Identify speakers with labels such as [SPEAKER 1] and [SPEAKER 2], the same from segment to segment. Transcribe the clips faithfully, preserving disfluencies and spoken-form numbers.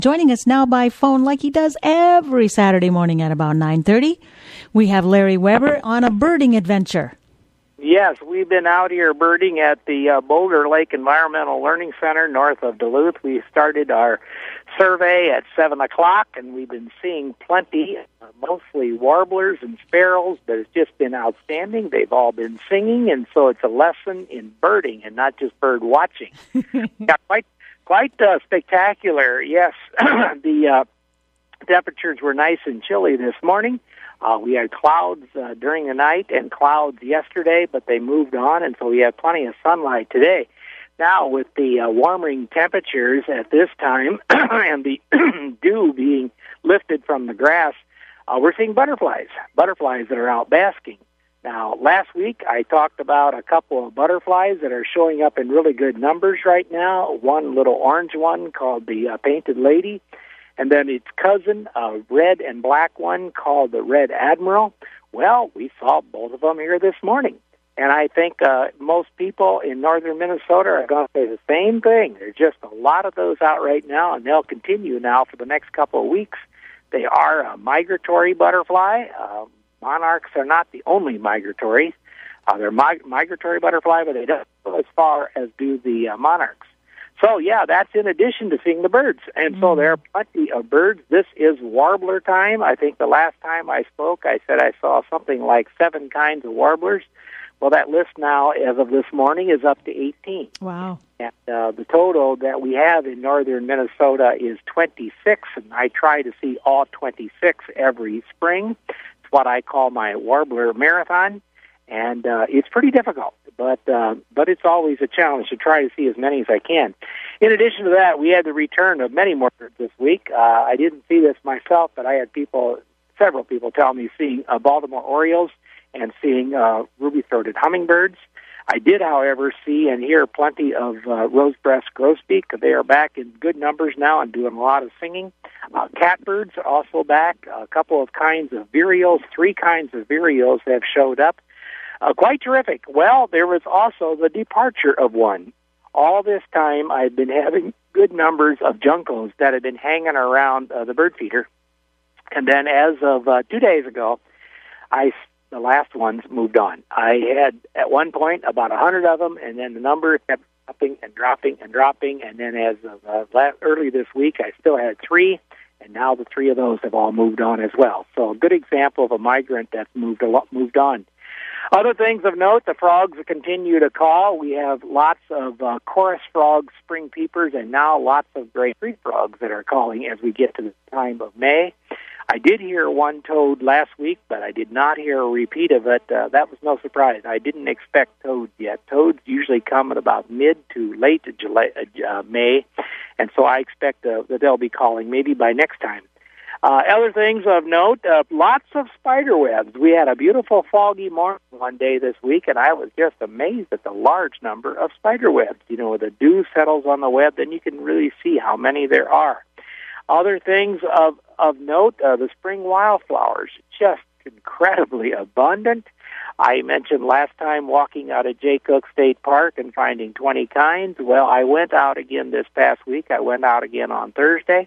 [SPEAKER 1] Joining us now by phone like he does every Saturday morning at about nine thirty, we have Larry Weber on a birding adventure.
[SPEAKER 2] Yes, we've been out here birding at the uh, Boulder Lake Environmental Learning Center north of Duluth. We started our survey at seven o'clock, and we've been seeing plenty, uh, mostly warblers and sparrows, but it's just been outstanding. They've all been singing, and so it's a lesson in birding and not just bird watching. Yeah, quite quite uh, spectacular, yes. the uh, temperatures were nice and chilly this morning. Uh, we had clouds uh, during the night and clouds yesterday, but they moved on, and so we have plenty of sunlight today. Now, with the uh, warming temperatures at this time and the dew being lifted from the grass, uh, we're seeing butterflies, butterflies that are out basking. Now, last week I talked about a couple of butterflies that are showing up in really good numbers right now, one little orange one called the uh, painted lady, and then its cousin, a red and black one called the red admiral. Well, we saw both of them here this morning. And I think uh, most people in northern Minnesota are going to say the same thing. There's just a lot of those out right now, and they'll continue now for the next couple of weeks. They are a migratory butterfly. Uh, monarchs are not the only migratory. Uh, they're mig- migratory butterfly, but they don't go as far as do the uh, monarchs. So, yeah, that's in addition to seeing the birds. And so there are plenty of birds. This is warbler time. I think the last time I spoke, I said I saw something like seven kinds of warblers. Well, that list now, as of this morning, is up to eighteen.
[SPEAKER 1] Wow.
[SPEAKER 2] And uh, the total that we have in northern Minnesota is twenty-six, and I try to see all twenty-six every spring. It's what I call my warbler marathon, and uh, it's pretty difficult. But uh, but it's always a challenge to try to see as many as I can. In addition to that, we had the return of many more birds this week. Uh, I didn't see this myself, but I had people, several people tell me seeing uh, Baltimore Orioles and seeing uh, ruby-throated hummingbirds. I did, however, see and hear plenty of uh, rose-breast grosbeak. They are back in good numbers now and doing a lot of singing. Uh, catbirds are also back. A couple of kinds of vireos, three kinds of vireos have showed up. Uh, quite terrific. Well, there was also the departure of one. All this time, I've been having good numbers of juncos that have been hanging around uh, the bird feeder. And then as of uh, two days ago, I the last ones moved on. I had, at one point, about a hundred of them, and then the number kept dropping and dropping and dropping. And then as of uh, last, early this week, I still had three, and now the three of those have all moved on as well. So a good example of a migrant that's moved a lot, moved on. Other things of note, the frogs continue to call. We have lots of uh, chorus frogs, spring peepers, and now lots of gray tree frogs that are calling as we get to the time of May. I did hear one toad last week, but I did not hear a repeat of it. Uh, that was no surprise. I didn't expect toads yet. Toads usually come at about mid to late July, uh, May, and so I expect uh, that they'll be calling maybe by next time. Uh, other things of note, uh, lots of spider webs. We had a beautiful foggy morning one day this week, and I was just amazed at the large number of spider webs. You know, when the dew settles on the web, then you can really see how many there are. Other things of, of note, uh, the spring wildflowers, just incredibly abundant. I mentioned last time walking out of Jay Cook State Park and finding twenty kinds. Well, I went out again this past week. I went out again on Thursday.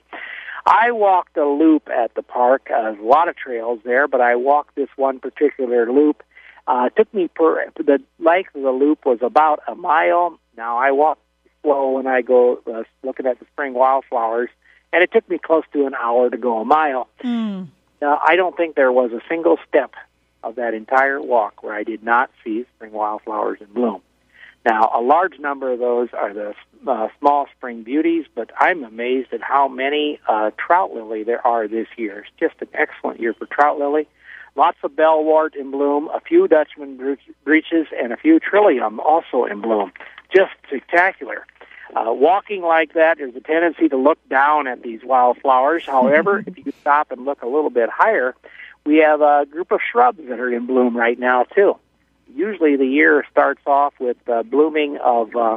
[SPEAKER 2] I walked a loop at the park. Uh, there's a lot of trails there, but I walked this one particular loop. Uh, it took me, per, the length of the loop was about a mile. Now, I walk slow when I go uh, looking at the spring wildflowers, and it took me close to an hour to go a mile. Mm. Uh, I don't think there was a single step of that entire walk where I did not see spring wildflowers in bloom. Now, a large number of those are the uh, small spring beauties, but I'm amazed at how many uh, trout lily there are this year. It's just an excellent year for trout lily. Lots of bellwort in bloom, a few Dutchman breeches, and a few trillium also in bloom. Just spectacular. Uh, walking like that, there's a tendency to look down at these wildflowers. However, if you stop and look a little bit higher, we have a group of shrubs that are in bloom right now, too. Usually the year starts off with uh, blooming of uh,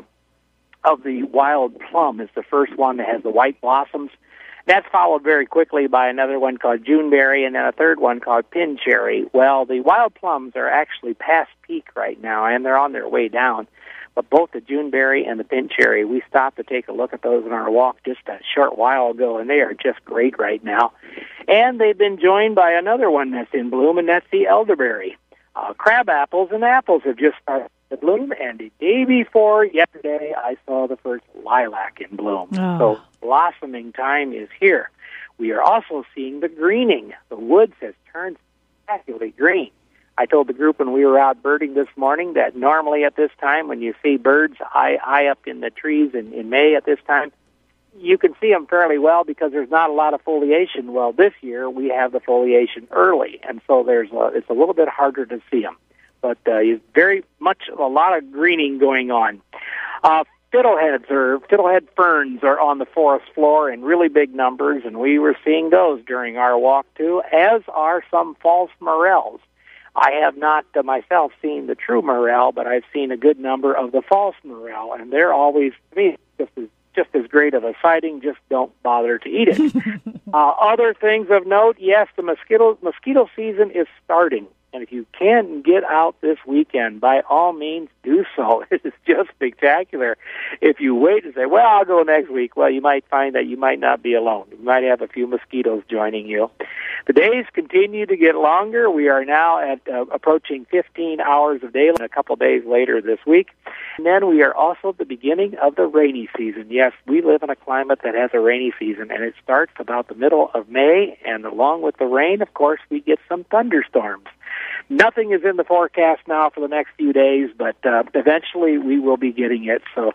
[SPEAKER 2] of the wild plum is the first one that has the white blossoms. That's followed very quickly by another one called Juneberry and then a third one called Pin Cherry. Well, the wild plums are actually past peak right now, and they're on their way down. but both the Juneberry and the Pincherry, we stopped to take a look at those on our walk just a short while ago, and they are just great right now. And they've been joined by another one that's in bloom, and that's the elderberry. Uh, crab apples and apples have just started to bloom, and the day before yesterday, I saw the first lilac in bloom.
[SPEAKER 1] Oh.
[SPEAKER 2] So blossoming time is here. We are also seeing the greening. The woods has turned spectacularly green. I told the group when we were out birding this morning that normally at this time, when you see birds high, high up in the trees in, in May at this time, you can see them fairly well because there's not a lot of foliation. Well, this year we have the foliation early, and so there's a, it's a little bit harder to see them. But uh, it's very much a lot of greening going on. Uh, fiddleheads or fiddlehead ferns are on the forest floor in really big numbers, and we were seeing those during our walk too, as are some false morels. I have not uh, myself seen the true morel, but I've seen a good number of the false morel, and they're always, to me, just as, just as great of a sighting. Just don't bother to eat it. uh, other things of note, yes, the mosquito mosquito season is starting. And if you can get out this weekend, by all means, do so. It is just spectacular. If you wait and say, well, I'll go next week, well, you might find that you might not be alone. You might have a few mosquitoes joining you. The days continue to get longer. We are now at uh, approaching fifteen hours of daylight a couple days later this week. And then we are also at the beginning of the rainy season. Yes, we live in a climate that has a rainy season, and it starts about the middle of May. And along with the rain, of course, we get some thunderstorms. Nothing is in the forecast now for the next few days, but uh, eventually we will be getting it. So,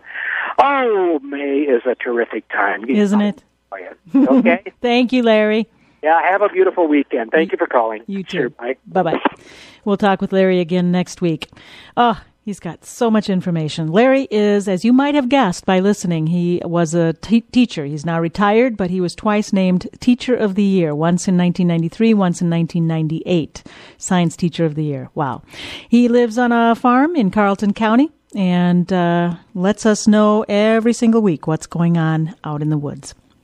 [SPEAKER 2] oh, May is a terrific time.
[SPEAKER 1] Isn't it?
[SPEAKER 2] Okay.
[SPEAKER 1] Thank you, Larry.
[SPEAKER 2] Yeah, have a beautiful weekend. Thank you for calling.
[SPEAKER 1] You too.
[SPEAKER 2] Sure, bye.
[SPEAKER 1] Bye-bye. We'll talk with Larry again next week. Oh, he's got so much information. Larry is, as you might have guessed by listening, he was a t- teacher. He's now retired, but he was twice named Teacher of the Year, once in nineteen ninety-three, once in nineteen ninety-eight. Science Teacher of the Year. Wow. He lives on a farm in Carleton County and uh, lets us know every single week what's going on out in the woods.